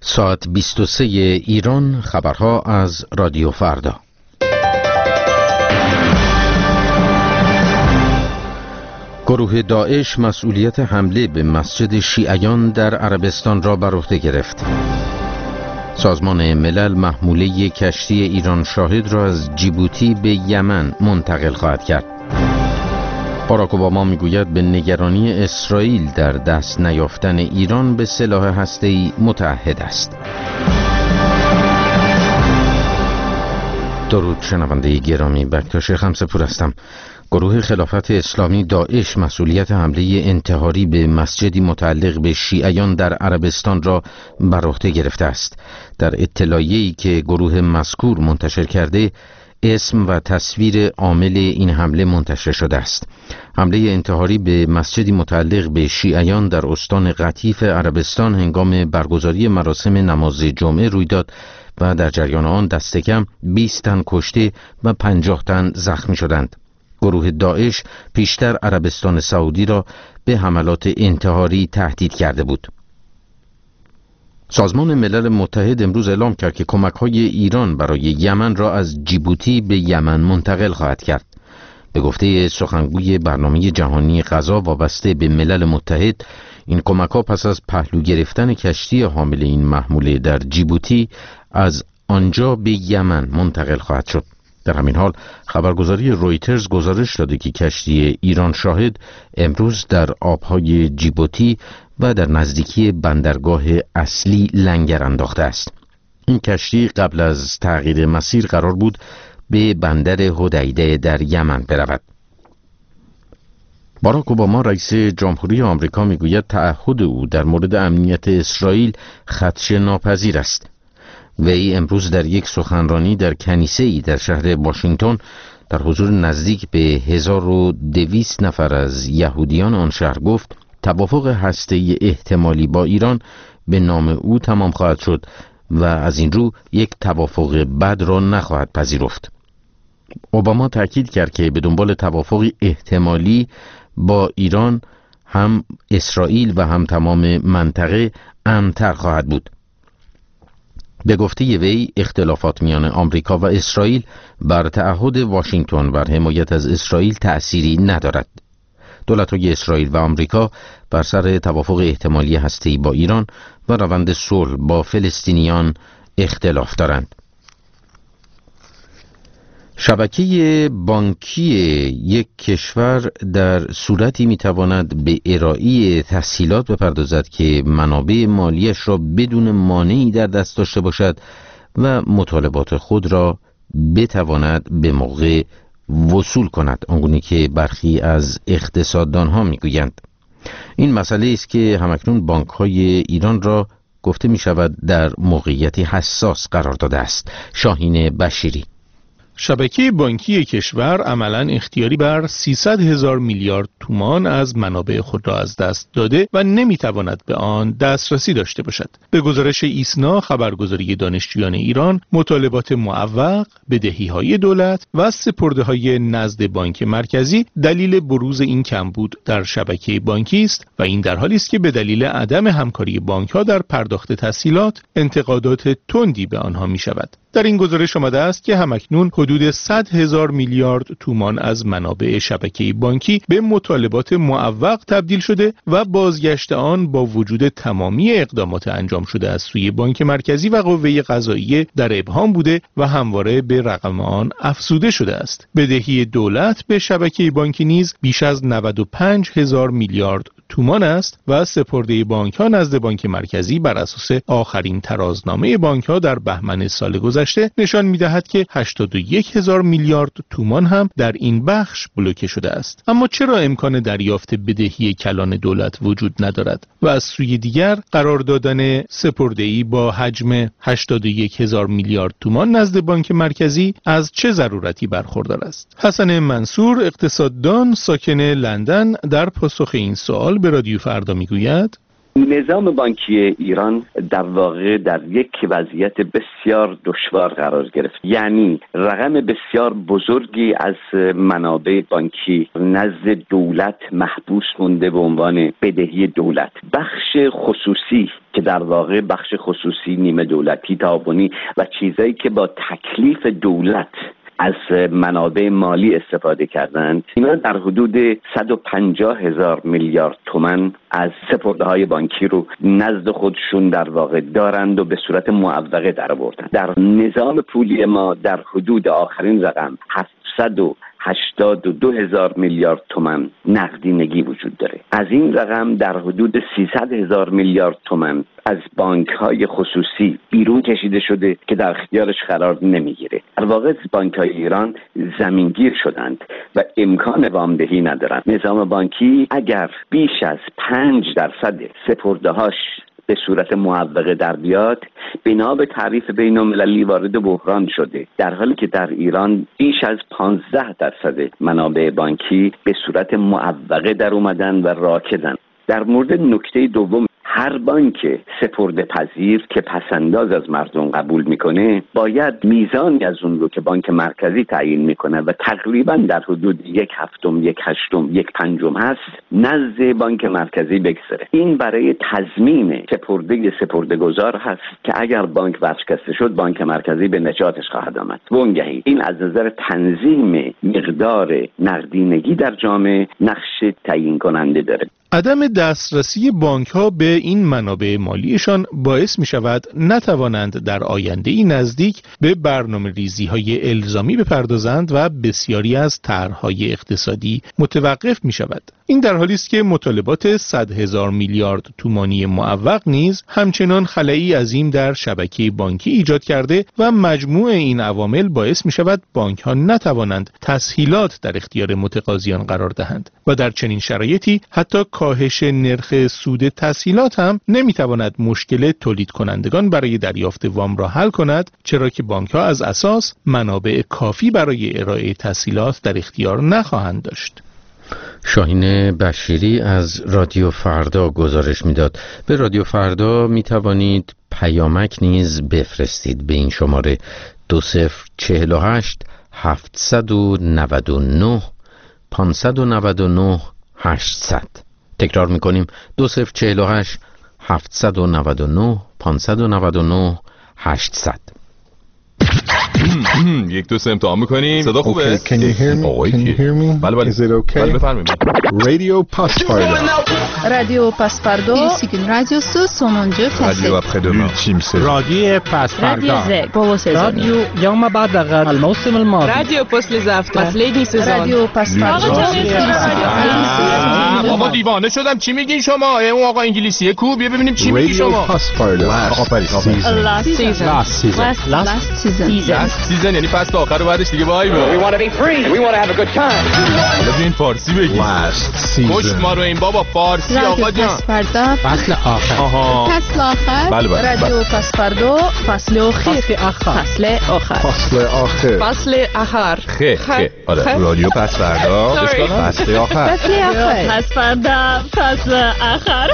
ساعت 23 ایران، خبرها از رادیو فردا. گروه داعش مسئولیت حمله به مسجد شیعیان در عربستان را بر عهده گرفت. سازمان ملل محموله کشتی ایران شاهد را از جیبوتی به یمن منتقل خواهد کرد. باراک اوباما میگوید به نگرانی اسرائیل در دست نیافتن ایران به سلاح هسته‌ای متعهد است. درود شنونده گرامی، بکتاش خمسپور هستم. گروه خلافت اسلامی داعش مسئولیت حمله انتحاری به مسجدی متعلق به شیعیان در عربستان را بر عهده گرفته است. در اطلاعیه‌ای که گروه مذکور منتشر کرده، اسم و تصویر عامل این حمله منتشر شده است. حمله انتحاری به مسجدی متعلق به شیعیان در استان قطیف عربستان هنگام برگزاری مراسم نماز جمعه روی داد و در جریان آن دست کم 20 تن کشته و 50 تن زخمی شدند. گروه داعش پیشتر عربستان سعودی را به حملات انتحاری تهدید کرده بود. سازمان ملل متحد امروز اعلام کرد که کمک‌های ایران برای یمن را از جیبوتی به یمن منتقل خواهد کرد. به گفته سخنگوی برنامه جهانی غذا وابسته به ملل متحد، این کمک‌ها پس از پهلو گرفتن کشتی حامل این محموله در جیبوتی از آنجا به یمن منتقل خواهد شد. در همین حال خبرگزاری رویترز گزارش داده که کشتی ایران شاهد امروز در آبهای جیبوتی و در نزدیکی بندرگاه اصلی لنگر انداخته است. این کشتی قبل از تغییر مسیر قرار بود به بندر حدیده در یمن برود. باراک اوباما رئیس جمهوری آمریکا میگوید تعهد او در مورد امنیت اسرائیل خدشه ناپذیر است. وی امروز در یک سخنرانی در کنیسه‌ای در شهر واشنگتن در حضور نزدیک به 1200 نفر از یهودیان آن شهر گفت توافق هسته‌ای احتمالی با ایران به نام او تمام خواهد شد و از این رو یک توافق بد را نخواهد پذیرفت. اوباما تاکید کرد که به دنبال توافقی احتمالی با ایران هم اسرائیل و هم تمام منطقه امن‌تر خواهد بود. به گفته وی اختلافات میان آمریکا و اسرائیل بر تعهد واشنگتن بر حمایت از اسرائیل تأثیری ندارد. دولت‌های اسرائیل و آمریکا بر سر توافق احتمالی هسته‌ای با ایران و روند صلح با فلسطینیان اختلاف دارند. شبکه بانکی یک کشور در صورتی میتواند به ارائه تسهیلات بپردازد که منابع مالیش را بدون مانعی در دست داشته باشد و مطالبات خود را بتواند به موقع وصول کند، آنگونه که برخی از اقتصاددانها میگویند. این مسئله است که همکنون بانک‌های ایران را گفته می شود در موقعیتی حساس قرار داده است. شاهین بشیری. شبکه بانکی کشور عملاً اختیاری بر 300,000 میلیارد تومان از منابع خود را از دست داده و نمیتواند به آن دسترسی داشته باشد. به گزارش ایسنا، خبرگزاری دانشجویان ایران، مطالبات معوق، بدهی‌های دولت و سپرده‌های نزد بانک مرکزی دلیل بروز این کمبود در شبکه بانکی است و این در حالی است که به دلیل عدم همکاری بانک‌ها در پرداخت تسهیلات انتقادات تندی به آنها می‌شود. در این گزارش آمده است که همکنون حدود 100,000 میلیارد تومان از منابع شبکه بانکی به مطالبات معوق تبدیل شده و بازگشت آن با وجود تمامی اقدامات انجام شده از سوی بانک مرکزی و قوه قضاییه در ابهام بوده و همواره به رقم آن افزوده شده است. بدهی دولت به شبکه بانکی نیز بیش از 95,000 میلیارد تومان است و سپرده بانک‌ها نزد بانک مرکزی بر اساس آخرین ترازنامه بانک‌ها در بهمن سال گذشته نشان می‌دهد که 81,000 میلیارد تومان هم در این بخش بلوکه شده است. اما چرا امکان دریافت بدهی کلان دولت وجود ندارد و از سوی دیگر قرار دادن سپرده‌ای با حجم 81,000 میلیارد تومان نزد بانک مرکزی از چه ضرورتی برخوردار است؟ حسن منصور، اقتصاددان ساکن لندن، در پاسخ این سوال به رادیو فردا میگوید: نظام بانکی ایران در واقع در یک وضعیت بسیار دشوار قرار گرفت. یعنی رقم بسیار بزرگی از منابع بانکی نزد دولت محبوس مونده به عنوان بدهی دولت. بخش خصوصی که در واقع بخش خصوصی نیمه دولتی تعاونی و چیزایی که با تکلیف دولت از منابع مالی استفاده کردند، اینا در حدود 150,000 میلیارد تومان از سپرده‌های بانکی رو نزد خودشون در واقع دارند و به صورت معوقه درآوردند. در نظام پولی ما در حدود آخرین رقم 782,000 میلیارد تومان نقدینگی وجود داره. از این رقم در حدود 300,000 میلیارد تومان از بانک‌های خصوصی بیرون کشیده شده که در اختیارش قرار نمیگیره. در واقع بانک‌های ایران زمینگیر شدند و امکان وامدهی ندارند. نظام بانکی اگر بیش از 5% سپرده‌هاش به صورت معوقه در بیاد، بنا به تعریف بین‌المللی وارد بحران شده، در حالی که در ایران بیش از 15% منابع بانکی به صورت معوقه در اومدن و راکدن. در مورد نکته دوم، هر بانک سپرده پذیر که پسنداز از مردم قبول میکنه باید میزانی از اون رو که بانک مرکزی تعیین میکنه و تقریبا در حدود 1/7 1/8 1/5 هست نزد بانک مرکزی بگذره. این برای تضمین سپرده گذار هست که اگر بانک ورشکسته شد بانک مرکزی به نجاتش خواهد آمد. وانگهی این از نظر تنظیم مقدار نقدینگی در جامعه نقش تعیین کننده داره. عدم دسترسی بانک‌ها به این منابع مالیشان باعث می‌شود نتوانند در آینده‌ای نزدیک به برنامه‌ریزی‌های الزامی بپردازند و بسیاری از طرح‌های اقتصادی متوقف می‌شود. این در حالی است که مطالبات 100,000 میلیارد تومانی معوق نیز همچنان خلایی عظیم در شبکه بانکی ایجاد کرده و مجموع این عوامل باعث می‌شود بانک‌ها نتوانند تسهیلات در اختیار متقاضیان قرار دهند و در چنین شرایطی حتی کاهش نرخ سود تسهیلات هم نمیتواند مشکل تولید کنندگان برای دریافت وام را حل کند، چرا که بانک‌ها از اساس منابع کافی برای ارائه تسهیلات در اختیار نخواهند داشت. شاهین بشیری از رادیو فردا گزارش میداد. به رادیو فردا میتوانید پیامک نیز بفرستید به این شماره 2048 799 599 800. تکرار میکنیم 2048 799 599 800. یک دو سه امتحان میکنیم. صدا خوبه؟ Can you hear me? Can you hear me? بله. Is it okay? بله بفرمایید. Radio Pasparda. رادیو پاسپاردو رادیو سو سونونجو رادیو après-demain. رادیو پاسپاردا رادیو يوم بعد غد الموسم الماضي رادیو после завтра последний сезон رادیو پاسپاردو بابا دیوانه شدم. چی میگین شما؟ اون آقا انگلیسیه کو؟ بیا ببینیم چی میگی Radio شما. Pasparda. last season سیزن یعنی فصل آخر و بعدش دیگه وای We want to be free. We want to have a good time. حالا بیاین فارسی بگید. Last کشت season. ما رو این بابا فارسی رادیو آقا جان. پاسپاردا فصل آخر آها فصل آخر بله بله. رادیو پاسپاردو فصل آخر فصل آخر فصل آخر فصل آخر. فصل آخر خه آره. رادیو پس فردا Sorry. فصل آخر. فصل آخر پاسپاردا فصل آخر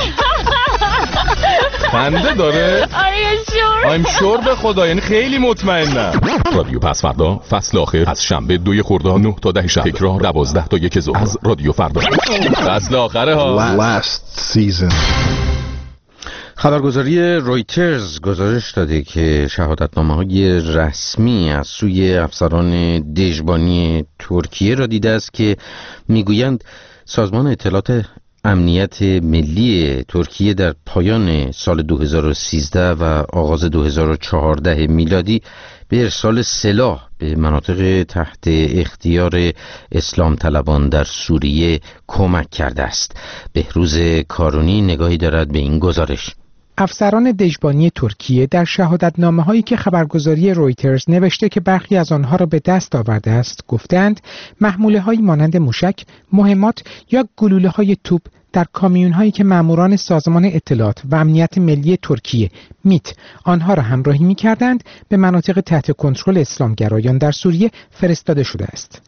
خنده داره. I'm sure به خدا، یعنی خیلی مطمئنم. رادیو پس فردا فصل آخر از شنبه 2 خرداد 9 تا 10 شب، تکرار 12 تا 1 ظهر از رادیو فردا. فصل آخره ها. Last season. خبرگزاری رویترز گزارش داده که شهادتنامه‌های رسمی از سوی افسران دژبانی ترکیه را دیده است که میگویند سازمان اطلاعات امنیت ملی ترکیه در پایان سال 2013 و آغاز 2014 میلادی به ارسال سلاح به مناطق تحت اختیار اسلام طلبان در سوریه کمک کرده است. بهروز کارونی نگاهی دارد به این گزارش. افسران دژبانی ترکیه در شهادتنامه‌هایی که خبرگزاری رویترز نوشته که برخی از آنها را به دست آورده است گفتند محموله‌هایی مانند موشک، مهمات یا گلوله‌های توپ در کامیون‌هایی که ماموران سازمان اطلاعات و امنیت ملی ترکیه میت آنها را همراهی می‌کردند به مناطق تحت کنترل اسلامگرایان در سوریه فرستاده شده است.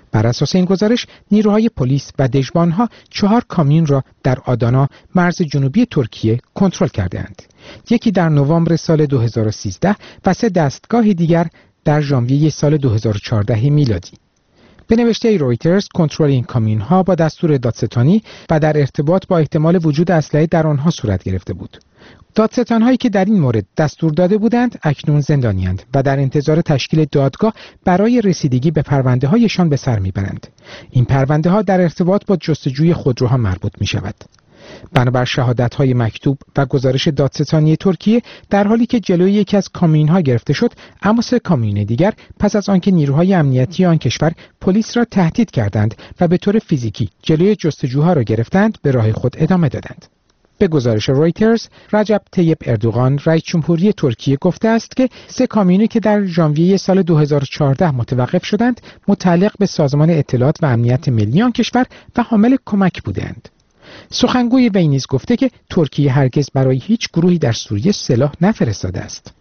بر اساس این گزارش نیروهای پلیس و دژبانها 4 کامیون را در آدانا مرز جنوبی ترکیه کنترل کردند. یکی در نوامبر سال 2013 و 3 دستگاه دیگر در ژانویه سال 2014 میلادی. به نوشته رویترز کنترل این کامیون‌ها با دستور دادستانی و در ارتباط با احتمال وجود اسلحه در آنها صورت گرفته بود. دادستان‌هایی که در این مورد دستور داده بودند اکنون زندانی‌اند و در انتظار تشکیل دادگاه برای رسیدگی به پرونده‌هایشان به سر می‌برند. این پرونده‌ها در ارتباط با جستجوی خودروها مربوط می‌شود. بنابر شهادت‌های مکتوب و گزارش دادستانی ترکیه، در حالی که جلوی یکی از کامیون‌ها گرفته شد، اما 3 کامیون دیگر پس از آنکه نیروهای امنیتی آن کشور پلیس را تهدید کردند و به طور فیزیکی جلوی جستجوها را گرفتند، به راه خود ادامه دادند. به گزارش رویترز، رجب طیب اردوغان رئیس جمهوری ترکیه گفته است که 3 کامیونی که در ژانویه سال 2014 متوقف شدند، متعلق به سازمان اطلاعات و امنیت ملی آن کشور و حامل کمک بودند. سخنگوی وی نیز گفته که ترکیه هرگز برای هیچ گروهی در سوریه سلاح نفرستاده است.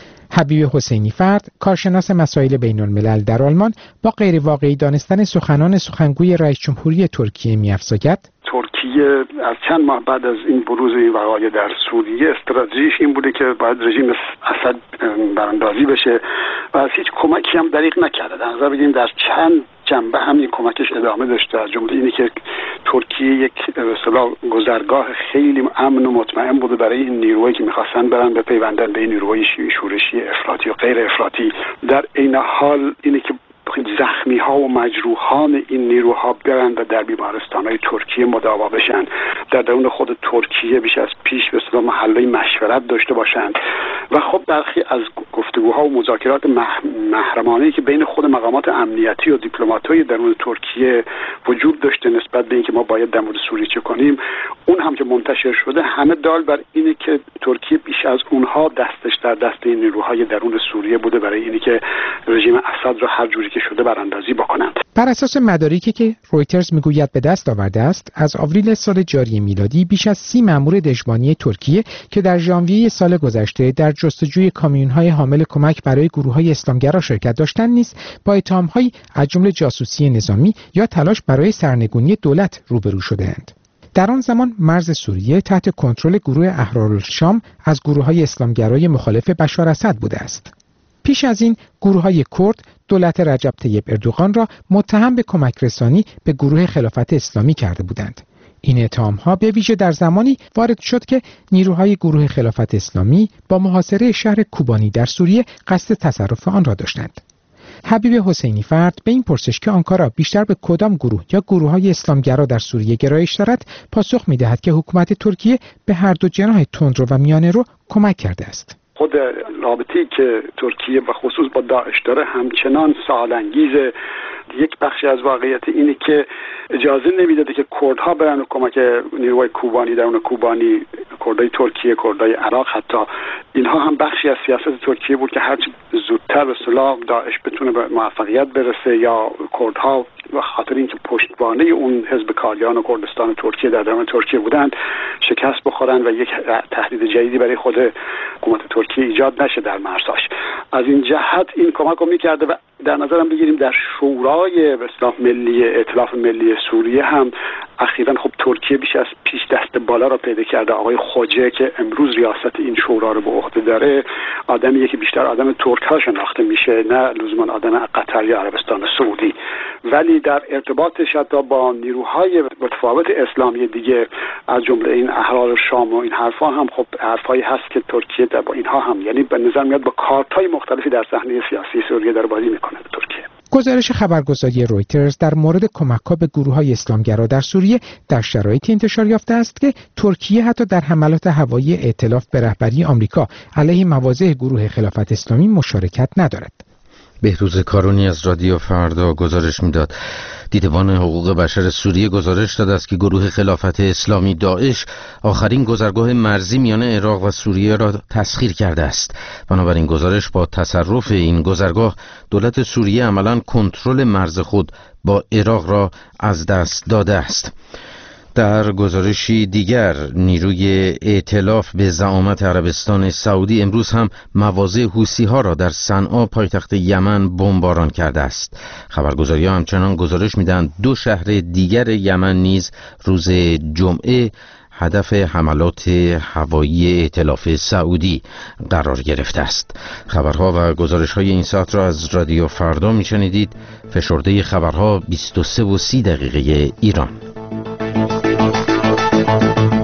حبیب حسینی فرد، کارشناس مسائل بین الملل در آلمان، با غیر واقعی دانستن سخنان سخنگوی رئیس جمهوری ترکیه می‌افزاید: ترکیه از چند ماه بعد از این بروز این وقایع در سوریه استراتژیش این بوده که باید رژیم اسد براندازی بشه و از هیچ کمکی هم دریغ نکرده. در نظر بگیریم در چند جنبه همین کمکش ادامه داشته، از جمله اینی که ترکیه یک به اصطلاح گذرگاه خیلی امن و مطمئن بوده برای این نیروهایی که می‌خواستن برن بپیوندن به این نیروهای شورشی افراطی و غیر افراطی. در این حال اینی که زخمی ها و مجروحان این نیروها برن و در بیمارستان های ترکیه مداوا بشن، در درون خود ترکیه بیش از پیش به اصطلاح محله مشورت داشته باشند و خب برخی از گفتگوها و مذاکرات محرمانه‌ای که بین خود مقامات امنیتی و دیپلمات‌های درون ترکیه وجود داشته نسبت به اینکه ما باید در مورد سوریه چه کنیم، اون هم که منتشر شده، همه دال بر اینه که ترکیه بیش از اونها دستش در دست این نیروهای درون سوریه بوده برای اینی که رژیم اسد را هر جوری که شده براندازی بکنند. بر اساس مدارکی که رویترز میگوید به دست آورده است، از آوریل سال جاری میلادی بیش از 30 مأمور دژبانی ترکیه که در ژانویه سال گذشته در جستجوی کامیون‌های حامل کمک برای گروه‌های اسلامگرا شرکت داشتند نیز با اتهام‌هایی از جمله جاسوسی نظامی یا تلاش برای سرنگونی دولت روبرو شده‌اند. در آن زمان مرز سوریه تحت کنترل گروه احرارالشام از گروه‌های اسلامگرای مخالف بشار اسد بوده است. پیش از این گروه‌های کرد دولت رجب طیب اردوغان را متهم به کمک رسانی به گروه خلافت اسلامی کرده بودند. این اتهام‌ها به ویژه در زمانی وارد شد که نیروهای گروه خلافت اسلامی با محاصره شهر کوبانی در سوریه قصد تصرف آن را داشتند. حبیب حسینی فرد به این پرسش که آنکارا بیشتر به کدام گروه یا گروه‌های اسلامگرا در سوریه گرایش دارد، پاسخ می‌دهد که حکومت ترکیه به هر دو جناح تندرو و میانه‌رو کمک کرده است. خود رابطه‌ای که ترکیه و خصوص با داعش داره همچنان سال‌انگیزه. یک بخشی از واقعیت اینه که اجازه نمیداده که کردها برن و کمک نیروهای کوبانی درون کوبانی، کردهای ترکیه، کردهای عراق، حتی اینها هم بخشی از سیاست ترکیه بود که هرچی زودتر به اصطلاح داعش بتونه به موفقیت برسه یا کردها و خاطر اینکه پشتوانه اون حزب کاریان و کردستان ترکیه در درون ترکیه بودند شکست بخورن و یک تهدید جدیدی برای خود حکومت ترکیه ایجاد نشه در مرزاش. از این جهت این کمک رو می‌کرده و در نظرم بگیریم در شورای به اصطلاح ملی ائتلاف ملی سوریه هم اخیراً خب ترکیه بیش از پیش دست بالا را پیدا کرده. آقای خوجه که امروز ریاست این شورا رو به عهده داره آدمیه که بیشتر آدم ترک‌ها شناخته میشه، نه لزوما آدم قطر یا عربستان سعودی، ولی در ارتباطش حتی با نیروهای متفاوت اسلامی دیگه از جمله این احرار شام و این حرفا هم خب حرفایی هست که ترکیه در با اینها هم یعنی به نظر میاد با کارت‌های مختلفی در صحنه سیاسی سوریه داره بازی میکنه ترکیه. گزارش خبرگزاری رویترز در مورد کمک‌ها به گروه‌های اسلامگرا در سوریه در شرایطی انتشار یافته است که ترکیه حتی در حملات هوایی ائتلاف به رهبری آمریکا علیه مواضع گروه خلافت اسلامی مشارکت ندارد. بهروز کارونی از رادیو فردا گزارش میداد. دیدبان حقوق بشر سوریه گزارش داده است که گروه خلافت اسلامی داعش آخرین گذرگاه مرزی میان عراق و سوریه را تسخیر کرده است. بنابراین گزارش با تصرف این گذرگاه دولت سوریه عملاً کنترل مرز خود با عراق را از دست داده است. در گزارشی دیگر، نیروی ائتلاف به زعامت عربستان سعودی امروز هم مواضع حوثی‌ها را در صنعا پایتخت یمن بمباران کرده است. خبرگزاری‌ها همچنان گزارش می‌دهند 2 شهر دیگر یمن نیز روز جمعه هدف حملات هوایی ائتلاف سعودی قرار گرفته است. خبرها و گزارش‌های این ساعت را از رادیو فردا می‌شنیدید. فشرده خبرها 23:30 ایران.